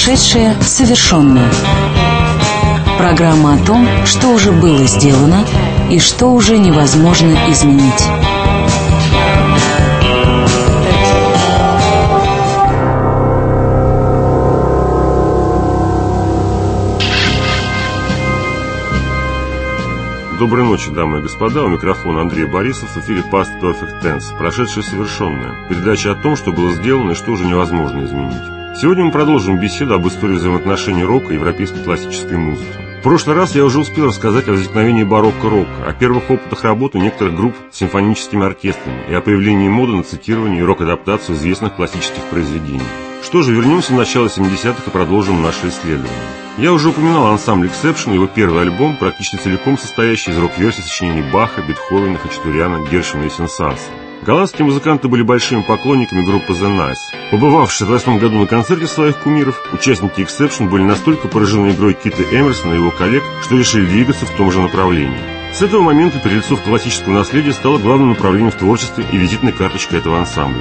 Прошедшее совершенное. Программа о том, что уже было сделано и что уже невозможно изменить. Доброй ночи, дамы и господа. У микрофона Андрей Борисов. В эфире Past Perfect Tense. Прошедшее совершенное. Передача о том, что было сделано и что уже невозможно изменить. Сегодня мы продолжим беседу об истории взаимоотношений рока и европейской классической музыки. В прошлый раз я уже успел рассказать о возникновении барокко-рока, о первых опытах работы некоторых групп с симфоническими оркестрами и о появлении моды на цитирование и рок-адаптацию известных классических произведений. Что же, вернемся в начало 70-х и продолжим наше исследование. Я уже упоминал ансамбль Exception, его первый альбом, практически целиком состоящий из рок-версий сочинений Баха, Бетховена, Хачатуряна, Гершвина и Сен-Санса. Голландские музыканты были большими поклонниками группы The Nice. Побывав в 1968 году на концерте своих кумиров, участники Exception были настолько поражены игрой Кита Эмерсона и его коллег, что решили двигаться в том же направлении. С этого момента перед классического наследия стало главным направлением в творчестве и визитной карточкой этого ансамбля.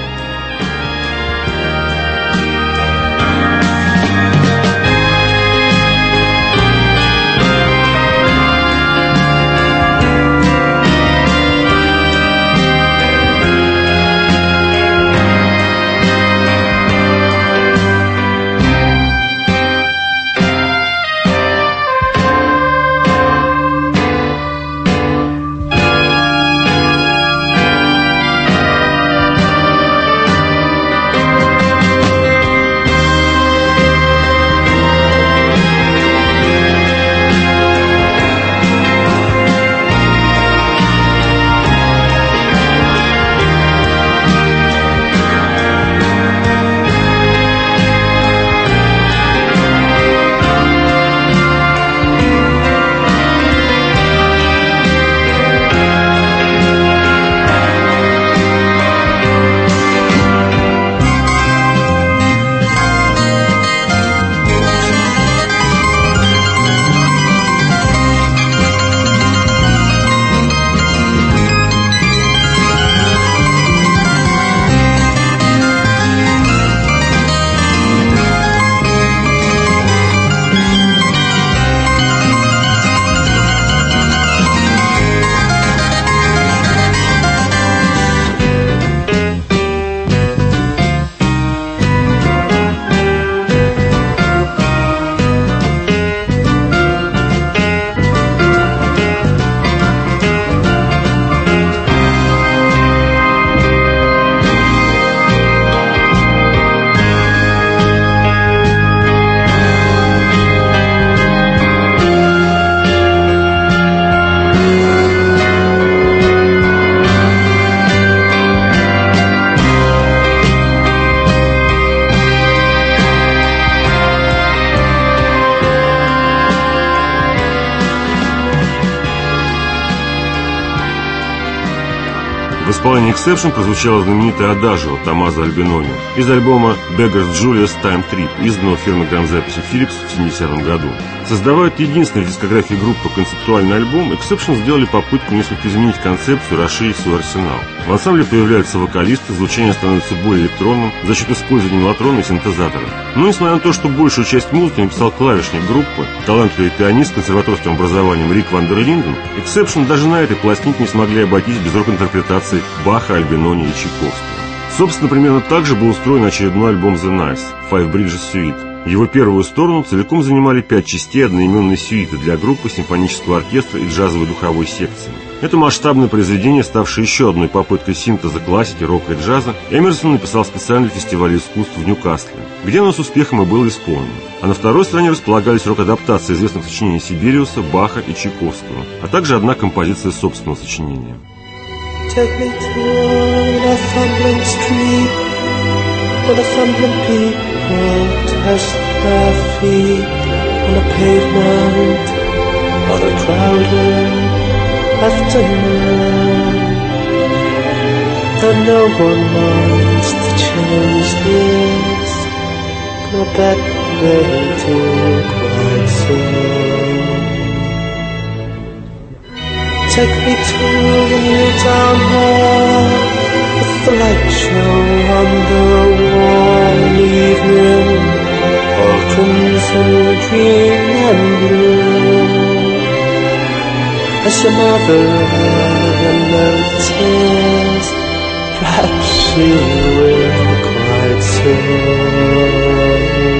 В исполнении Exception прозвучала знаменитая «Адажио» Томмазо Альбинони из альбома «Beggar's Julius Time Trip», изданного фирмой грамзаписи Philips в 70-м году. Создавая единственный в дискографии группы концептуальный альбом, Exception сделали попытку несколько изменить концепцию, расширить свой арсенал. В ансамбле появляются вокалисты, звучание становится более электронным за счет использования мелатрона и синтезатора. Но несмотря на то, что большую часть музыки написал клавишник группы, талантливый пианист с консерваторским образованием Рик Ван дер Линден, Exception даже на этой пластинке не смогли обойтись без рок-интерпретации Баха, Альбинони и Чайковского. Собственно, примерно так же был устроен очередной альбом The Nice – Five Bridges Suite. Его первую сторону целиком занимали 5 частей одноименной сюиты для группы, симфонического оркестра и джазовой духовой секции. Это масштабное произведение, ставшее еще одной попыткой синтеза классики, рока и джаза, Эмерсон написал специально для фестиваля искусств в Ньюкасле, где оно с успехом и было исполнено. А на второй стороне располагались рок-адаптации известных сочинений Сибириуса, Баха и Чайковского, а также одна композиция собственного сочинения. Take me to Northumberland Street, where Northumberland people test their feet on the pavement of a crowded afternoon. And no one wants to change this, but that they do quite soon. Take me to the new town hall, with the light show on the wall, an evening of crimson green and blue. As your mother notices, perhaps she will quite soon.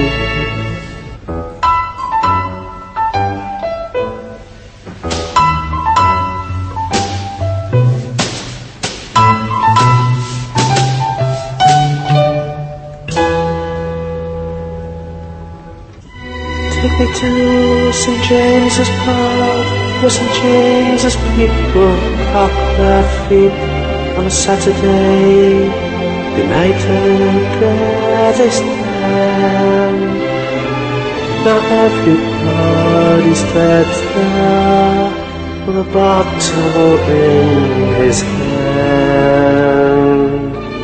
Take me to St. James's Park, where St. James's people park their feet on a Saturday. United there they stand. Now everybody's dead there, with a bottle in his hand.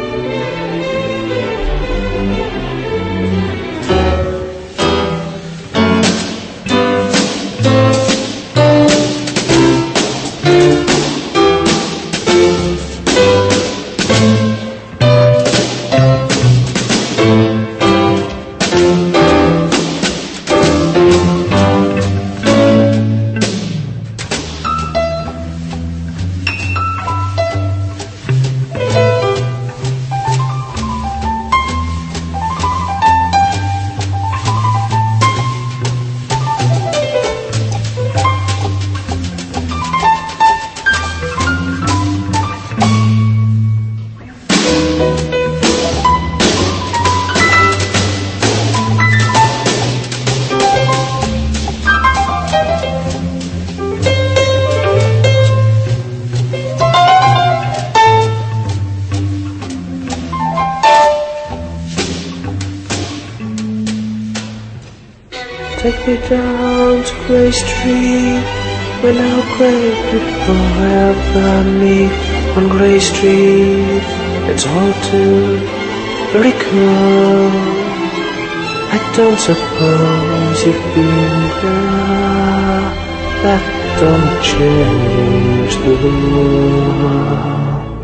Take me down to Grey Street, where now great people ever meet. On Grey Street, it's all too very cool. I don't suppose you've been there. That don't change the rule.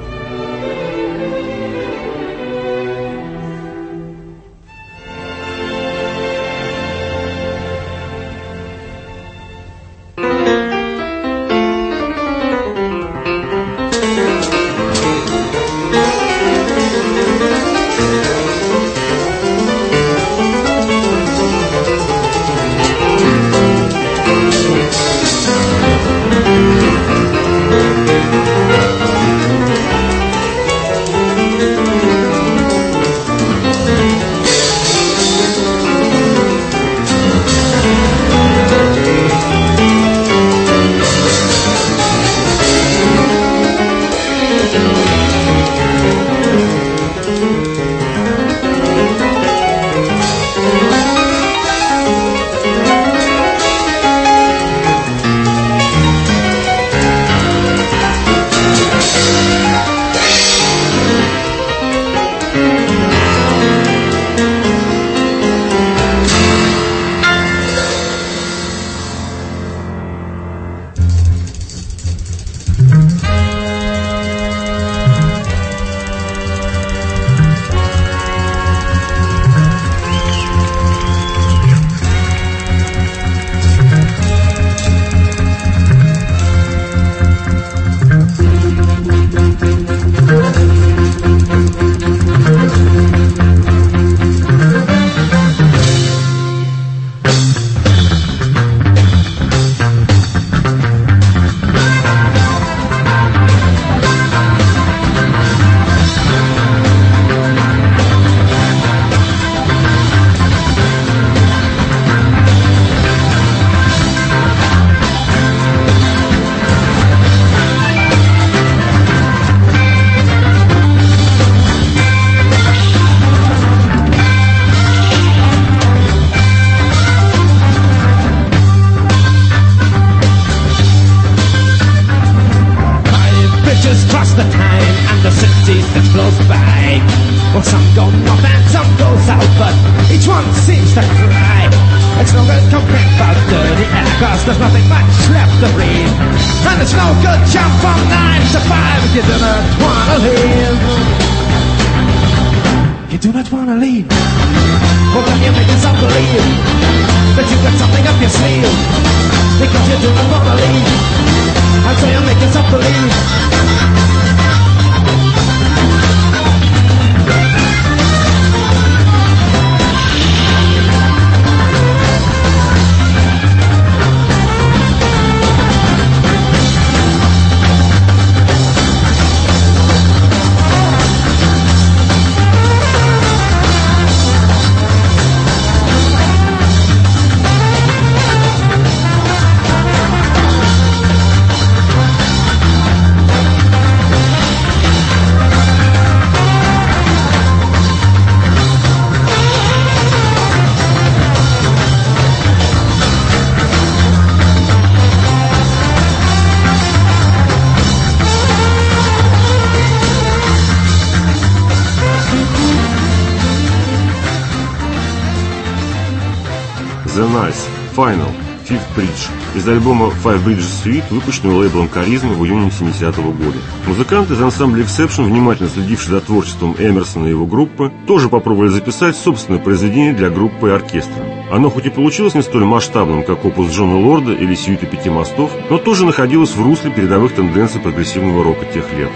Well, some go north and some go south, but each one seems to cry. It's no good complaining about dirty air, cause there's nothing much left to breathe. And it's no good jump from 9 to 5 if you don't wanna leave. You do not wanna leave. But when you make yourself believe that you got something up your sleeve, because you do not wanna leave, and so you make yourself believe. The Nice, Final, Fifth Bridge из альбома Five Bridges Suite, выпущенного лейблом Charisma в июне 70-го года. Музыканты из ансамбля Exception, внимательно следившие за творчеством Эмерсона и его группы, тоже попробовали записать собственное произведение для группы и оркестра. Оно хоть и получилось не столь масштабным, как опус Джона Лорда или Сьюита Пяти мостов, но тоже находилось в русле передовых тенденций прогрессивного рока тех лет.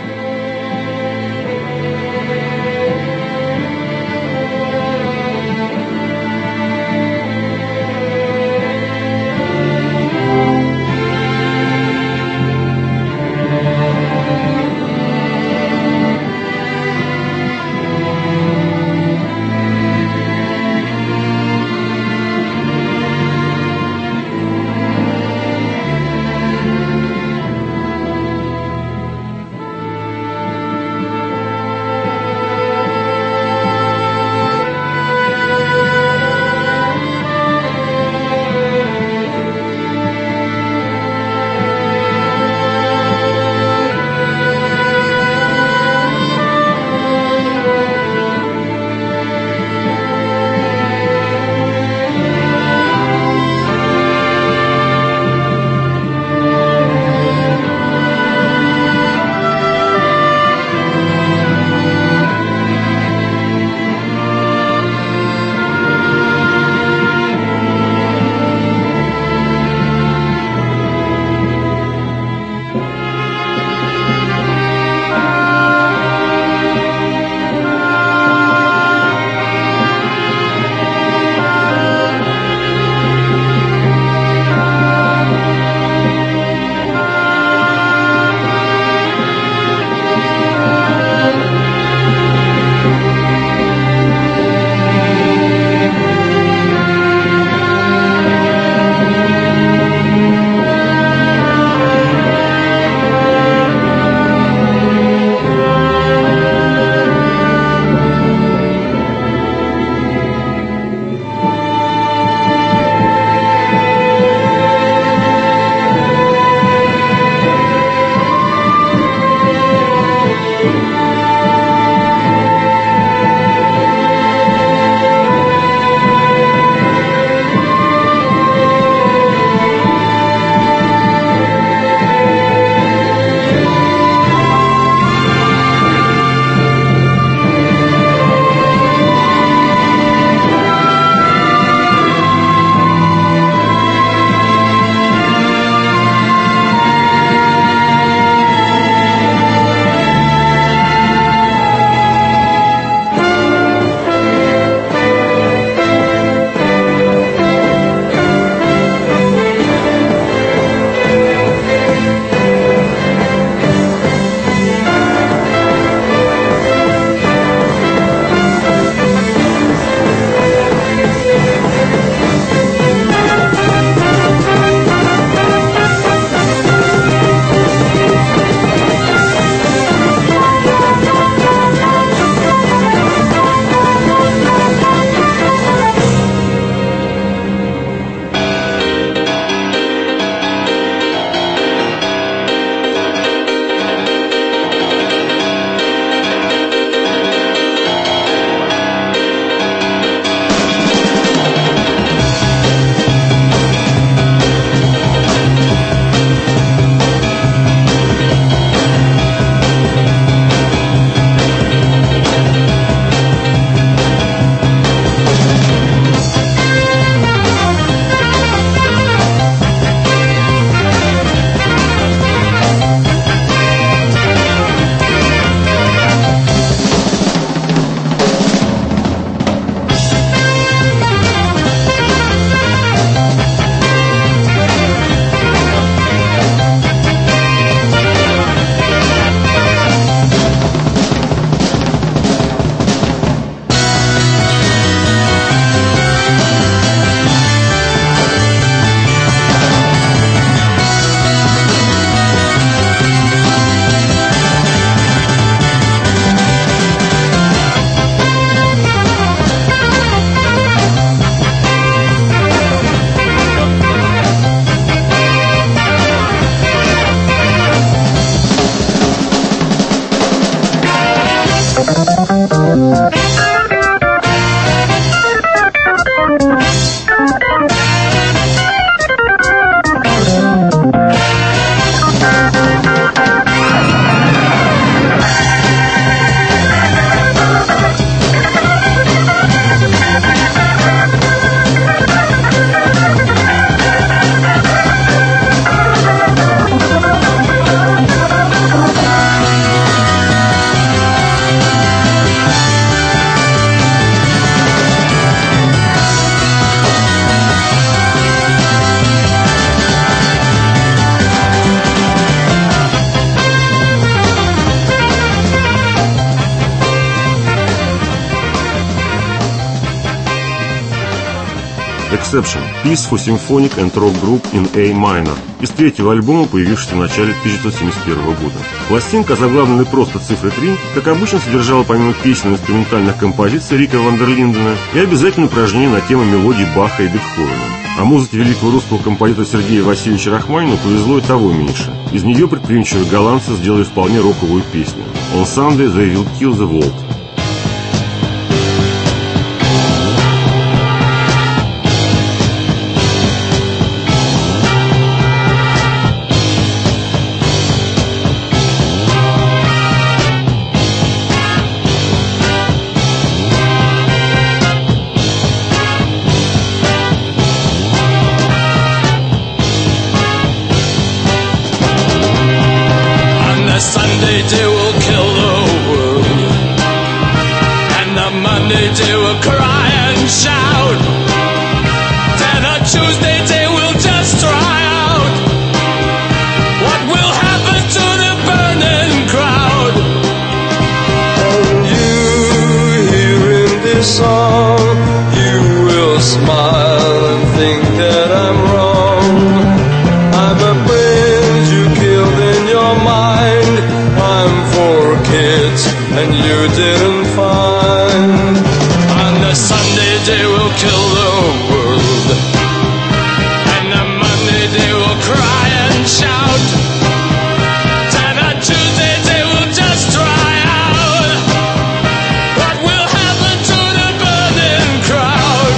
Exception – Piece for Symphonic and Rock Group in A Minor из третьего альбома, появившегося в начале 1971 года. Пластинка, озаглавленная просто цифрой 3, как обычно содержала помимо песен и инструментальных композиций Рика ван дер Линдена и обязательно упражнения на тему мелодий Баха и Бетховена. А музыке великого русского композитора Сергея Васильевича Рахманинова повезло и того меньше. Из нее предприимчивые голландцы сделали вполне роковую песню «On Sunday they will kill the world». They will kill the world, and the Monday they will cry and shout, then on Tuesday they will just try out. What will happen to the burning crowd? And you, hearing this song, you will smile and think that I'm wrong. I'm afraid you killed in your mind. I'm for kids and you didn't find. On the Sunday they will kill the world, and the Monday they will cry and shout, then on Tuesday they will just try out. What will happen to the burning crowd?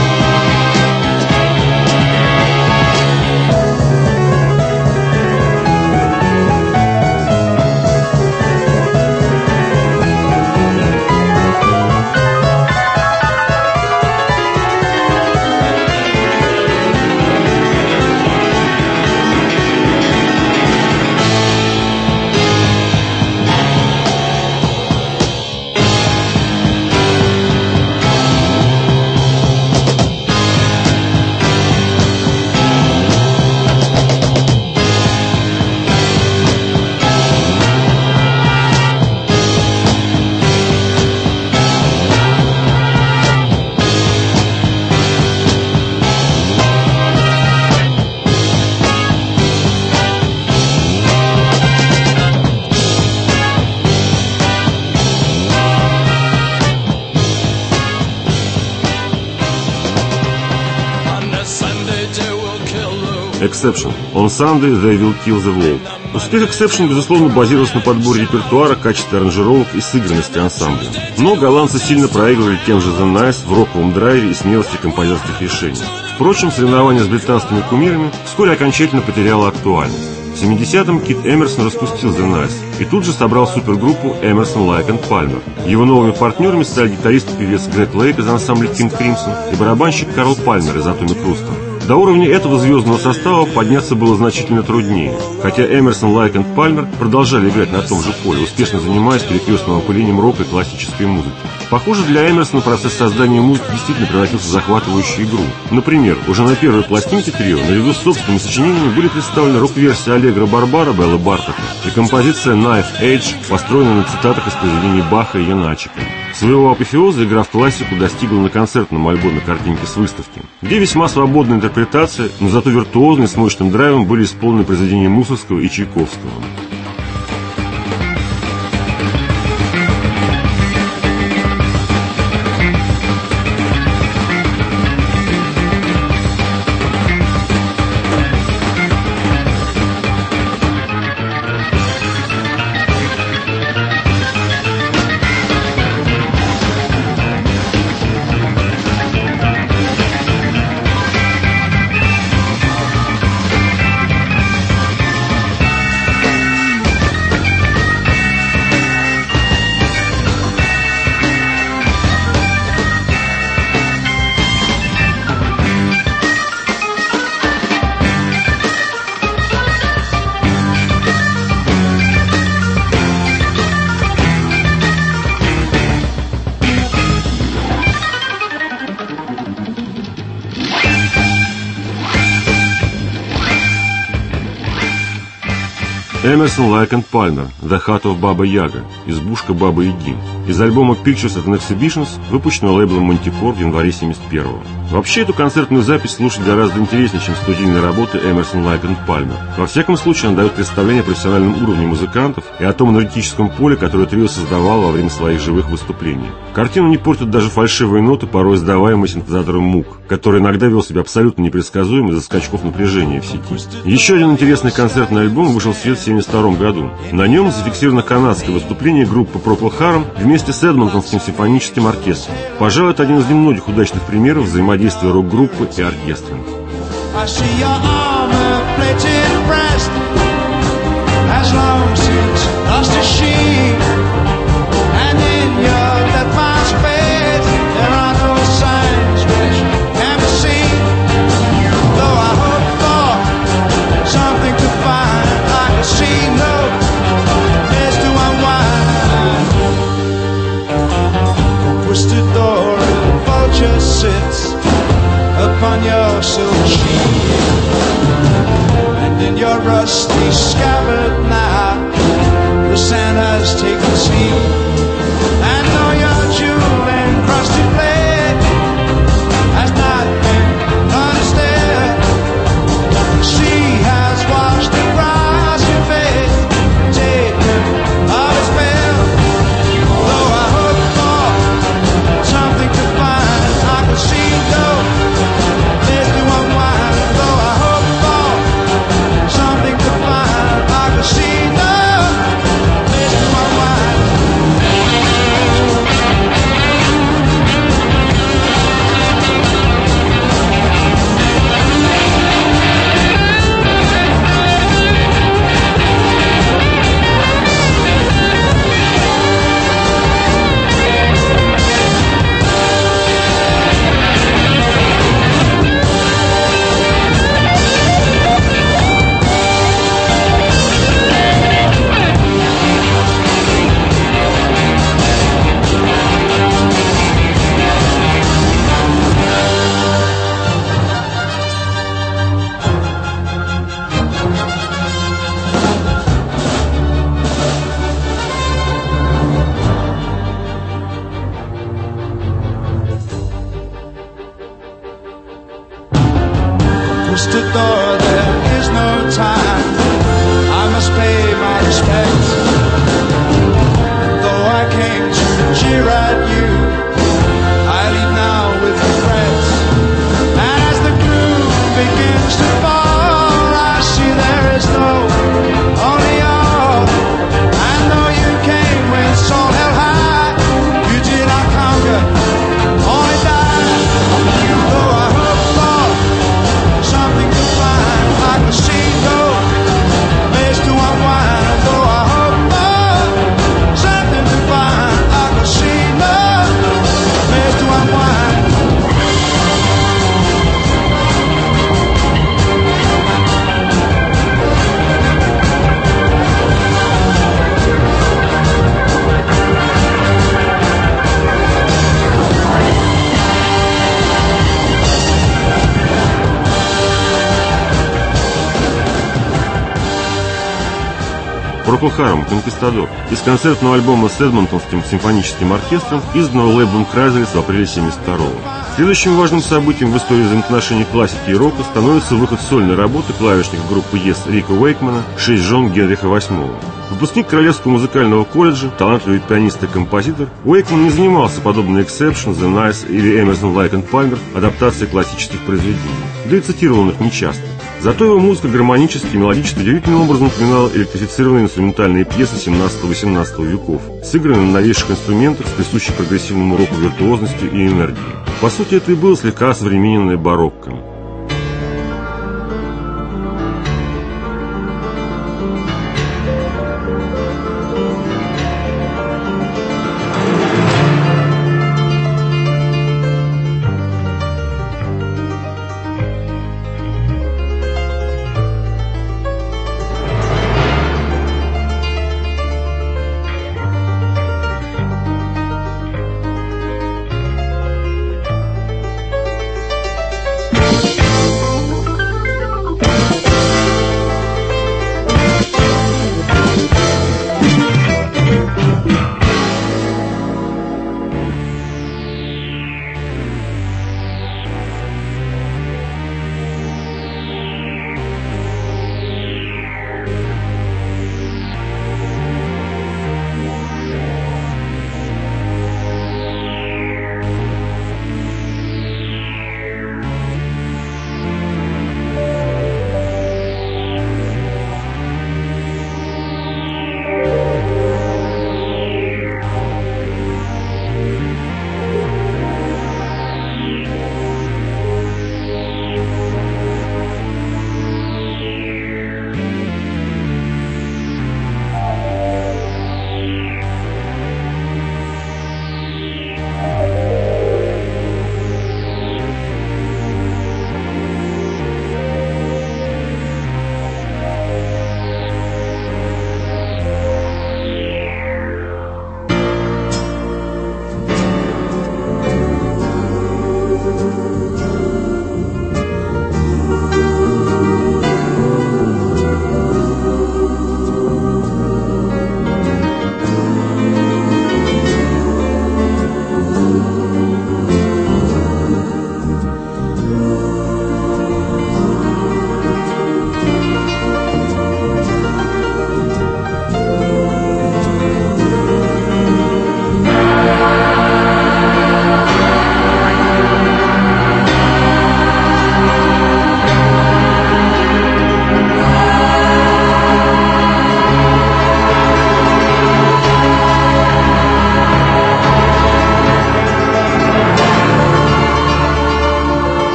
Exception. On Sunday they will kill the world. Успех Exception, безусловно, базировался на подборе репертуара, качестве аранжировок и сыгранности ансамбля. Но голландцы сильно проигрывали тем же The Nice в роковом драйве и смелости композиторских решений. Впрочем, соревнование с британскими кумирами вскоре окончательно потеряло актуальность. В 70-м Кит Эмерсон распустил The Nice и тут же собрал супергруппу Эмерсон, Лайк энд Пальмер. Его новыми партнерами стали гитарист и певец Грег Лейк из ансамбля King Crimson и барабанщик Карл Пальмер из Атомик Рустом. До уровня этого звездного состава подняться было значительно труднее, хотя Эмерсон, Лайк энд Пальмер продолжали играть на том же поле, успешно занимаясь перекрестным опылением рока и классической музыки. Похоже, для Эмерсона процесс создания музыки действительно превратился в захватывающую игру. Например, уже на первой пластинке трио наряду с собственными сочинениями были представлены рок-версия Аллегро Барбара Беллы Бартока и композиция Knife Edge, построенная на цитатах из произведений Баха и Яначика. Своего апофеоза игра в классику достигла на концертном альбоме «Картинки с выставки», где весьма свободная интерпретация, но зато виртуозные с мощным драйвом были исполнены произведения Мусоргского и Чайковского. Эмерсон, Лайк энд Пальмер, The Hut of Baba Yaga, избушка Бабы Яги, из альбома Pictures at an Exhibitions, выпущенного лейблом Manticore в январе 1971-го. Вообще, эту концертную запись слушать гораздо интереснее, чем студийные работы Эмерсон, Лайк и Пальмер. Во всяком случае, она дает представление о профессиональном уровне музыкантов и о том энергетическом поле, которое трио создавало во время своих живых выступлений. Картину не портят даже фальшивые ноты, порой издаваемые синтезатором Moog, который иногда вел себя абсолютно непредсказуемо из-за скачков напряжения в сети. Еще один интересный концертный альбом вышел в свет в 1972 году. На нем зафиксировано канадское выступление группы Procol Harum вместе с Эдмонтонским симфоническим оркестром. Пожалуй, это один из немногих удачных примеров взаимодействия рок-группы и оркестра. Sits upon your silk sheet, and in your rusty scabbard now the sand has taken seat, and though your jewel encrusted blade has not been understood, the sea has washed across your face, taken all its spell. Though I hope for something to find, see go, there's to unwind. Though I hope for something to find, I can see no, there's to unwind. Twisted door, there is no time, I must pay my respects. And though I came to jeer at you, I leave now with regrets. And as the groove begins to fall, I see there is no only all. And though you came with soul held high, you did not conquer, only die. Though I hope for something to find, I can see no place to unwind. Though I hope for something to find, I can see no place to unwind. Procol Harum «Конкистадор» из концертного альбома с Эдмонтонским симфоническим оркестром, изданного лейблом Chrysler в апреле 1972-го. Следующим важным событием в истории взаимоотношений классики и рока становится выход сольной работы клавишника группы Yes Рика Уэйкмана «Шесть жен Генриха VIII». Выпускник Королевского музыкального колледжа, талантливый пианист и композитор, Уэйкман не занимался, подобно Exception, The Nice или Emerson, Lake and Palmer, адаптацией классических произведений, да и цитировал он их нечасто. Зато его музыка гармонически и мелодически удивительным образом напоминала электрифицированные инструментальные пьесы 17-18 веков, сыгранные на новейших инструментах с присущей прогрессивному року виртуозностью и энергией. По сути, это и было слегка осовремененное барокко.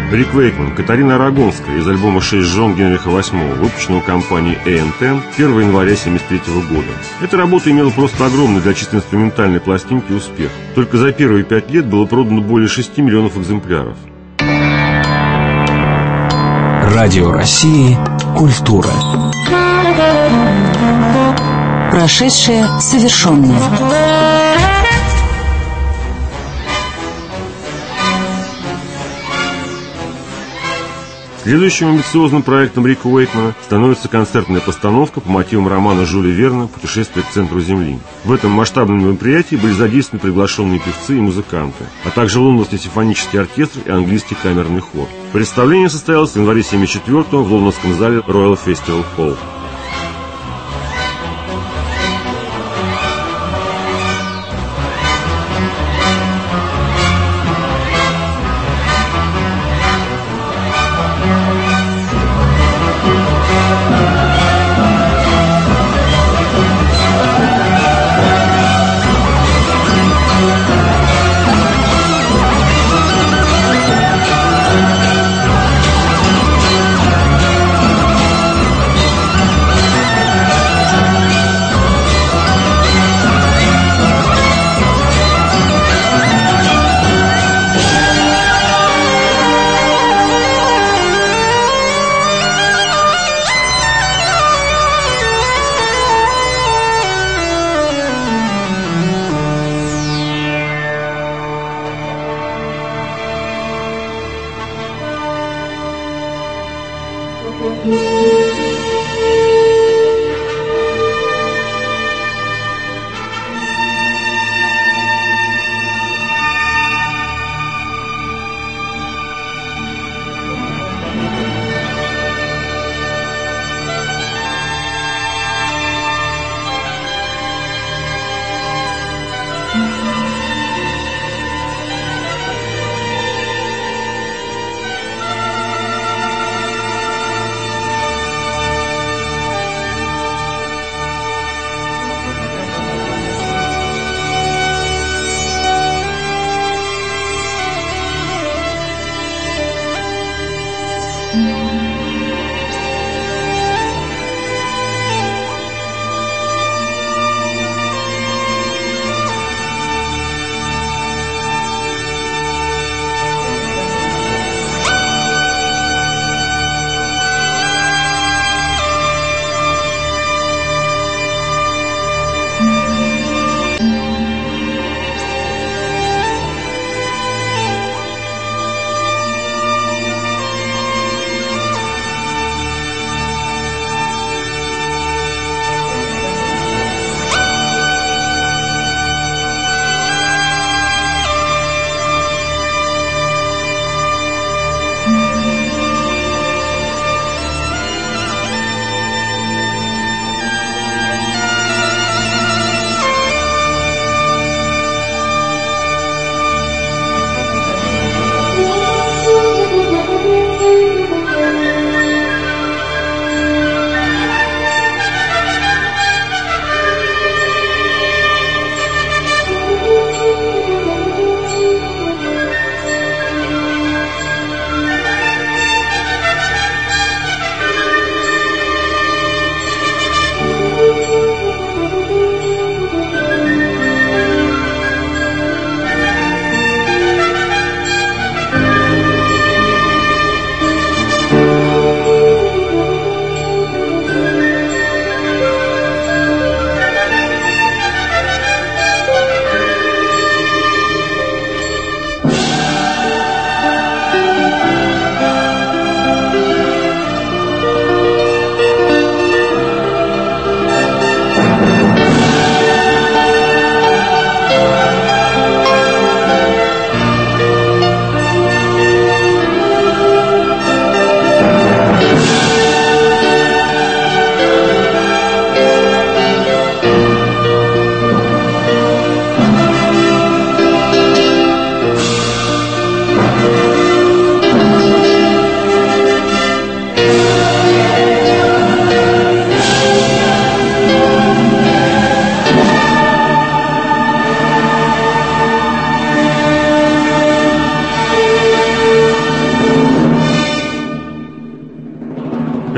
Рик Вейкман, Катарина Арагонская из альбома «6 жен Генриха VIII», выпущенного компанией A&M 1 января 1973 года. Эта работа имела просто огромный для чисто инструментальной пластинки успех. Только за первые 5 лет было продано более 6 миллионов экземпляров. Радио России «Культура». Прошедшее совершенное. Следующим амбициозным проектом Рика Уэйкмана становится концертная постановка по мотивам романа Жюля Верна «Путешествие к центру Земли». В этом масштабном мероприятии были задействованы приглашенные певцы и музыканты, а также Лондонский симфонический оркестр и английский камерный хор. Представление состоялось в январе 1974 в лондонском зале Royal Festival Hall.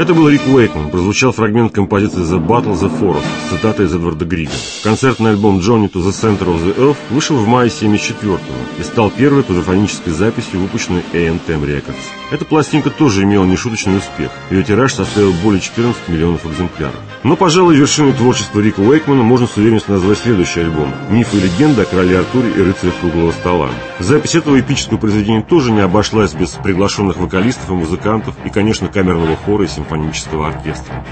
Это был Рик Уэйкман, прозвучал фрагмент композиции The Battle, The Forest, цитата из Эдварда Грига. Концертный альбом Journey to the Center of the Earth вышел в мае 1974-го и стал первой квадрофонической записью, выпущенной A&M Records. Эта пластинка тоже имела нешуточный успех, ее тираж составил более 14 миллионов экземпляров. Но, пожалуй, вершиной творчества Рика Уэйкмана можно с уверенностью назвать следующий альбом «Мифы и легенды о короле Артуре и рыцаре круглого стола». Запись этого эпического произведения тоже не обошлась без приглашенных вокалистов и музыкантов и, конечно, камерного хора и симфонического оркестра.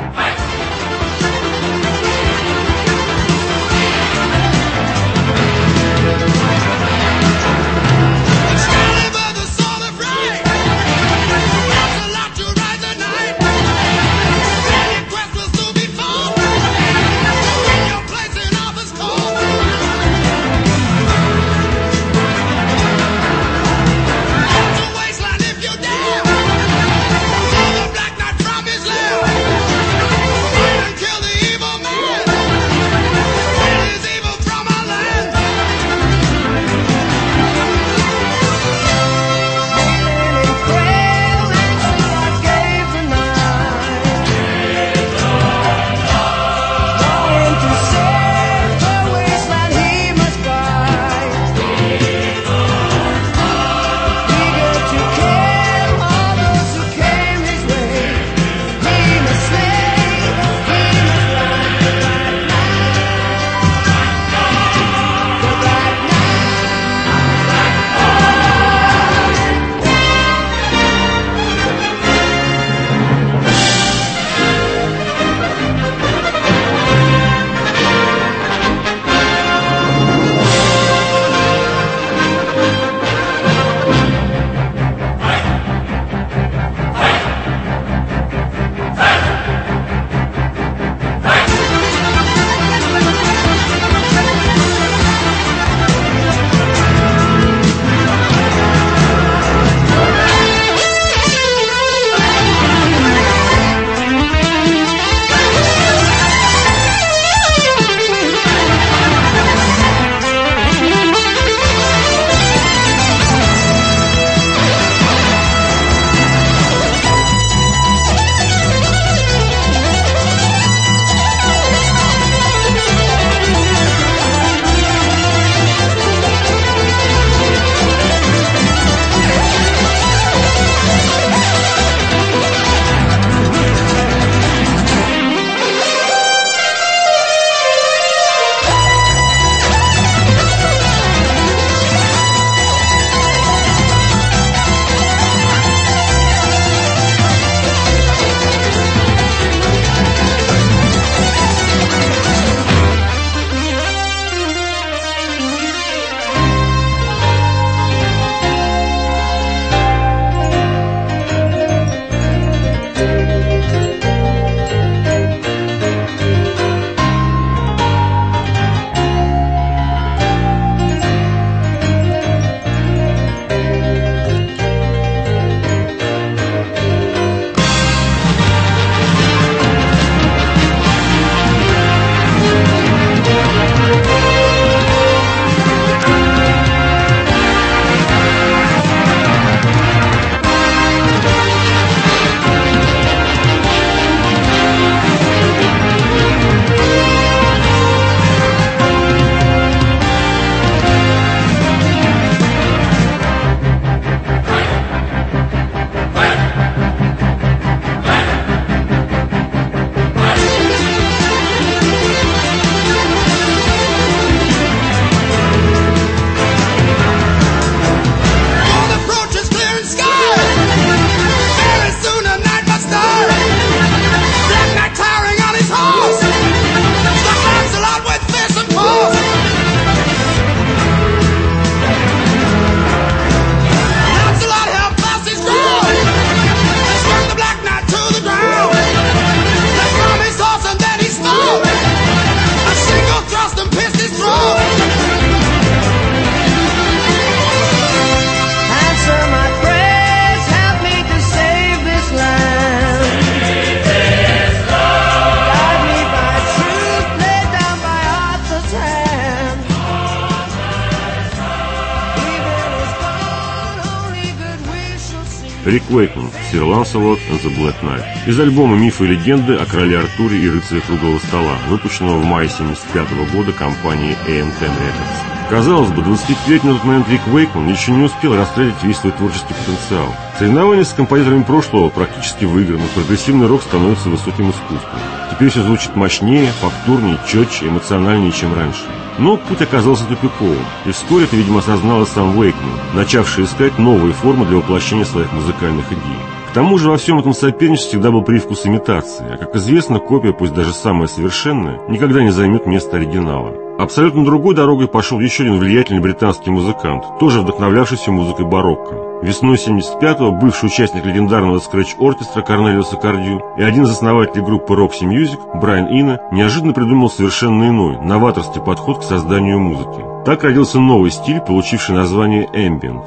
Рик Уэйкман, Sir Lancelot and the Black Knight. Из альбома «Мифы и легенды о короле Артуре и рыцаре круглого стола», выпущенного в мае 1975 года компанией AM10 Records. Казалось бы, 25-летний на тот момент Рик Уэйкман еще не успел растратить весь свой творческий потенциал. Соревнования с композиторами прошлого практически выиграны, прогрессивный рок становится высоким искусством. Теперь все звучит мощнее, фактурнее, четче, эмоциональнее, чем раньше. Но путь оказался тупиковым, и вскоре это, видимо, осознал и сам Уэйкман, начавший искать новые формы для воплощения своих музыкальных идей. К тому же во всем этом соперничестве всегда был привкус имитации, а, как известно, копия, пусть даже самая совершенная, никогда не займет место оригинала. Абсолютно другой дорогой пошел еще один влиятельный британский музыкант, тоже вдохновлявшийся музыкой барокко. Весной 1975-го бывший участник легендарного скретч-оркестра Корнелиуса Кардью и один из основателей группы Roxy Music Брайан Ино неожиданно придумал совершенно иной, новаторский подход к созданию музыки. Так родился новый стиль, получивший название Ambient.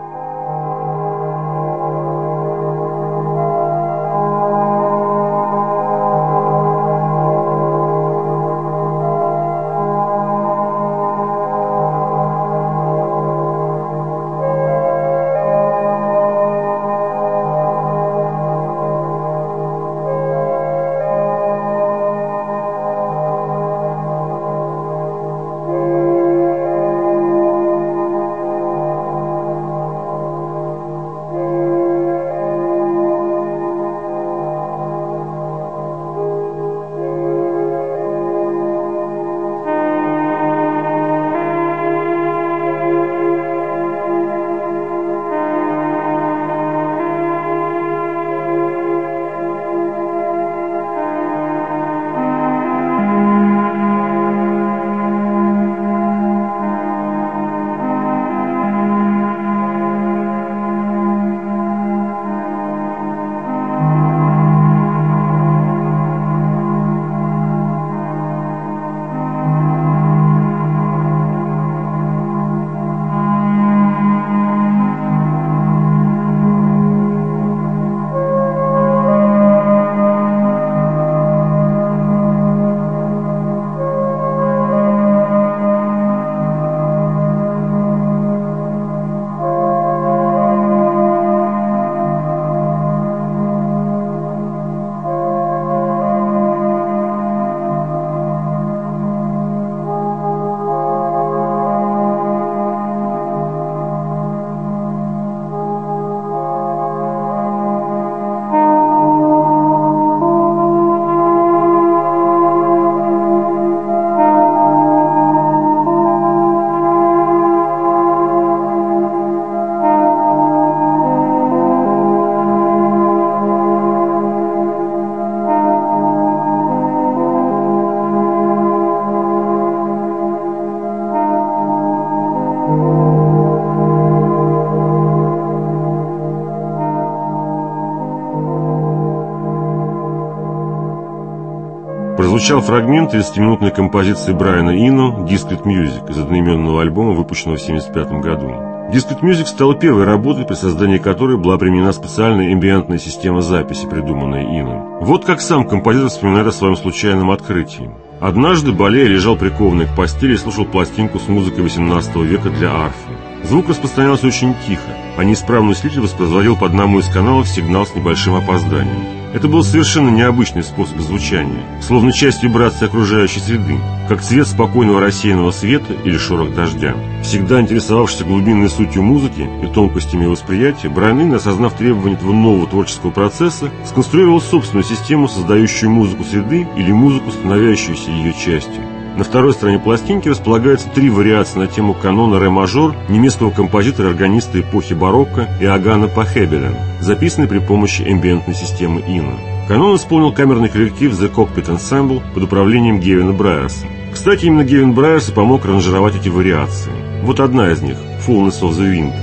Прозвучал фрагмент 30-минутной композиции Брайана Ино «Discrete Music» из одноименного альбома, выпущенного в 1975 году. Discrete Music стала первой работой, при создании которой была применена специальная эмбиентная система записи, придуманная Ино. Вот как сам композитор вспоминает о своем случайном открытии. «Однажды Балея лежал прикованный к постели и слушал пластинку с музыкой XVIII века для арфы. Звук распространялся очень тихо, а неисправный усилитель воспроизводил по одному из каналов сигнал с небольшим опозданием. Это был совершенно необычный способ звучания, словно часть вибрации окружающей среды, как цвет спокойного рассеянного света или шорох дождя». Всегда интересовавшийся глубинной сутью музыки и тонкостями восприятия, Брайан Ино, осознав требования этого нового творческого процесса, сконструировал собственную систему, создающую музыку среды или музыку, становящуюся ее частью. На второй стороне пластинки располагаются 3 вариации на тему канона ре-мажор немецкого композитора и органиста эпохи барокко Иоганна Пахебеля, записанный при помощи эмбиентной системы Ино. Канон исполнил камерный коллектив The Cockpit Ensemble под управлением Гевина Брайерса. Кстати, именно Гевин Брайерс и помог аранжировать эти вариации. Вот одна из них – Fullness of the Wind.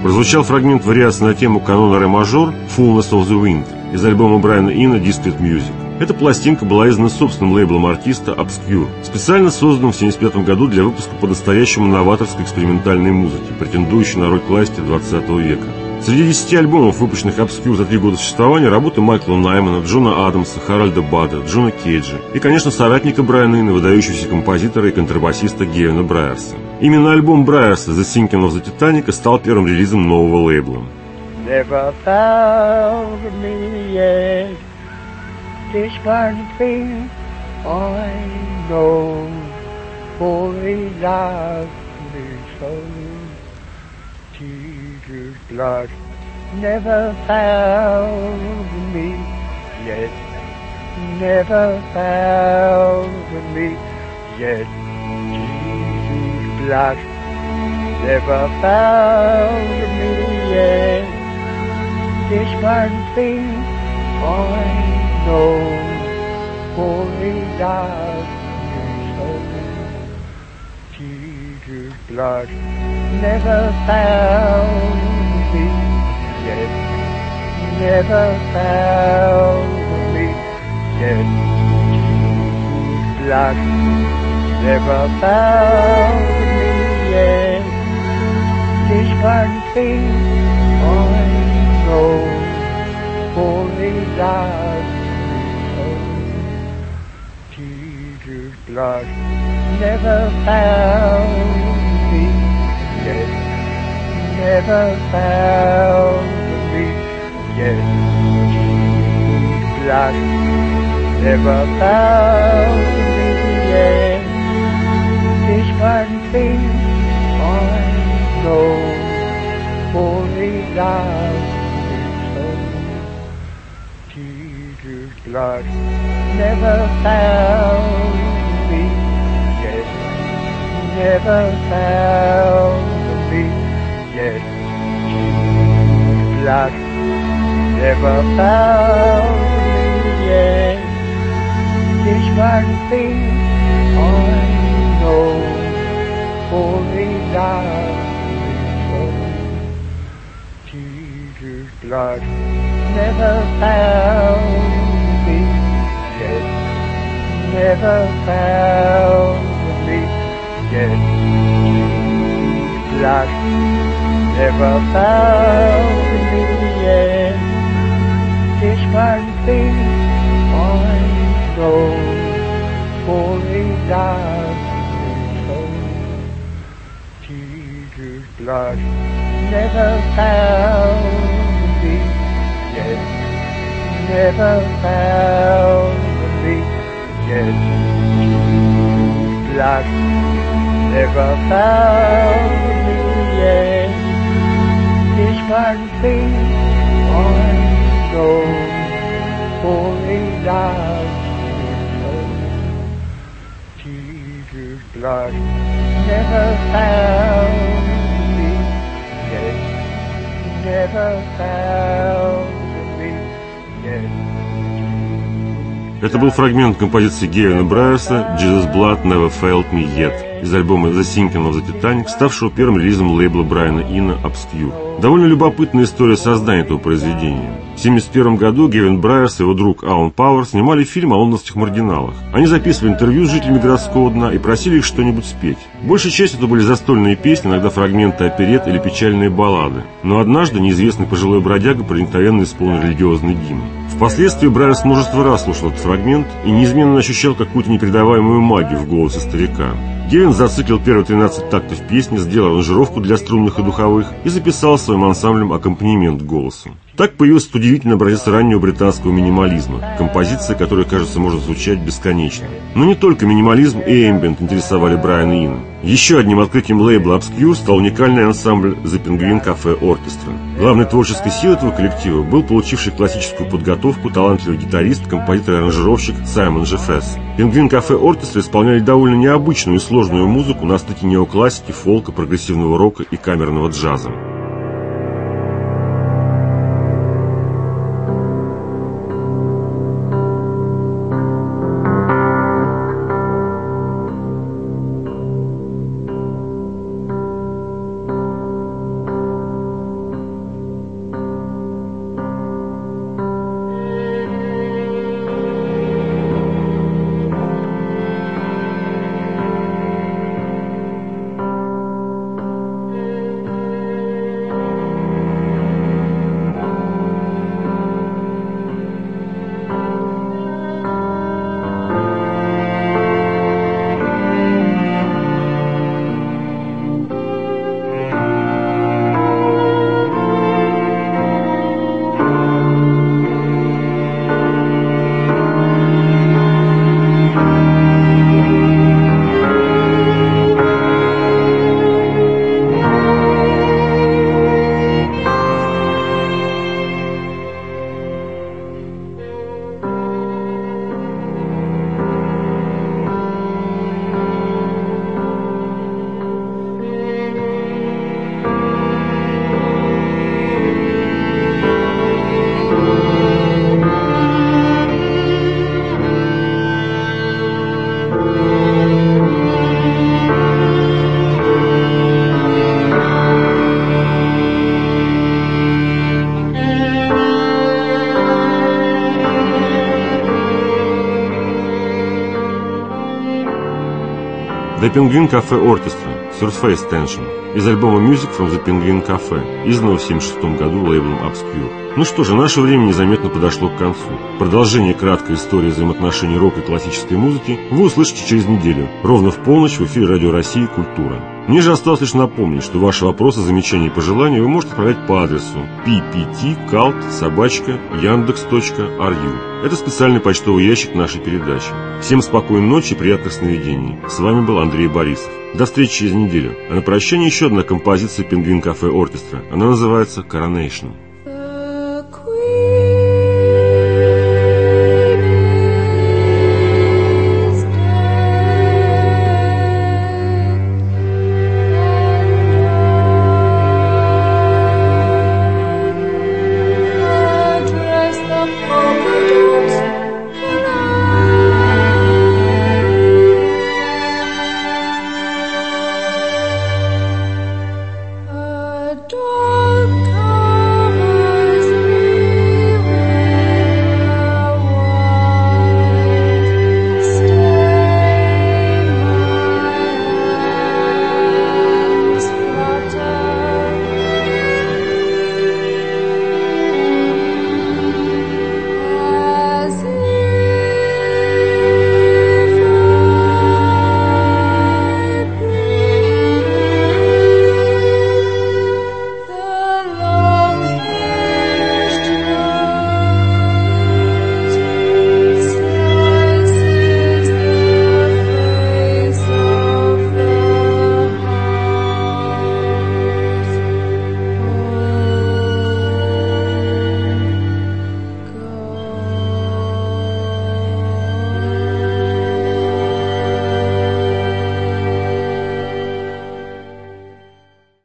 прозвучал фрагмент вариации на тему канона ре-мажор «Fullness of the Wind» из альбома Брайана Ино «Discrete Music». Эта пластинка была издана собственным лейблом артиста Obscure, специально созданным в 1975 году для выпуска по-настоящему новаторской экспериментальной музыки, претендующей на роль классики 20 века. Среди 10 альбомов, выпущенных Obscure за 3 года существования, работы Майкла Наймана, Джона Адамса, Харальда Бада, Джона Кейджа и, конечно, соратника Брайана Ино, выдающегося композитора и контрабасиста Гевина Брайерса. Именно альбом Брайерса «The Sinking of the Titanic» стал первым релизом нового лейбла. Never found me yet. This one thing I know, for he loved me so. Jesus' blood never found me yet. Never found me yet. Jesus' blood never found me yet. This one thing I know, for he loves me so. Jesus' blood never found me yet. Never found me yet. Jesus' blood never found me yet. This one thing I know, for he loves me so. Jesus' blood never found me yet. Never found me yet. Jesus' blood never found me yet. This one thing I know, for he loves me so. Jesus' blood never found me yet. Never found me yet. Jesus' blood never found me yet. This one thing I know, for he loves me so. Jesus' blood never found me yet. Never found me yet. Jesus' blood never found me yet. This one thing I know, for he loves me so. Jesus' blood never found me yet. Never found me yet. Jesus' blood never found me yet. This one thing I know, for he loves me so. Jesus' blood never found me yet. Never found me yet. Это был фрагмент композиции Гевина Брайерса «Jesus' Blood Never Failed Me Yet» из альбома «The Sinking of the Titanic», ставшего первым релизом лейбла Брайана Ино Obscure. Довольно любопытная история создания этого произведения. В 1971 году Гевин Брайерс и его друг Алан Пауэр снимали фильм о лондонских маргиналах. Они записывали интервью с жителями городского дна и просили их что-нибудь спеть. Большей частью это были застольные песни, иногда фрагменты оперет или печальные баллады. Но однажды неизвестный пожилой бродяга проникновенно исполнил религиозный гимн. Впоследствии Брайерс множество раз слушал этот фрагмент и неизменно ощущал какую-то непередаваемую магию в голосе старика. Гевин зациклил первые 13 тактов песни, сделал аранжировку для струнных и духовых и записал своим ансамблем аккомпанемент к голосу. Так появился удивительный образец раннего британского минимализма, композиция, которая, кажется, может звучать бесконечно. Но не только минимализм и эмбиент интересовали Брайана Ино. Еще одним открытием лейбла Obscure стал уникальный ансамбль The Penguin Cafe Orchestra. Главной творческой силой этого коллектива был получивший классическую подготовку талантливый гитарист, композитор и аранжировщик Саймон Джеффрес. Penguin Cafe Orchestra исполняли довольно необычную и сложную музыку на стыке неоклассики, фолка, прогрессивного рока и камерного джаза. The Penguin Cafe Orchestra, Surface Tension, из альбома Music from the Penguin Cafe, изданного в 1976 году лейблом Obscure. Ну что же, наше время незаметно подошло к концу. Продолжение краткой истории взаимоотношений рока и классической музыки вы услышите через неделю, ровно в полночь в эфире Радио России «Культура». Мне же осталось лишь напомнить, что ваши вопросы, замечания и пожелания вы можете отправлять по адресу ppt.cult@yandex.ru. Это специальный почтовый ящик нашей передачи. Всем спокойной ночи и приятных сновидений. С вами был Андрей Борисов. До встречи через неделю. А на прощание еще одна композиция Penguin Cafe Orchestra. Она называется «Coronation».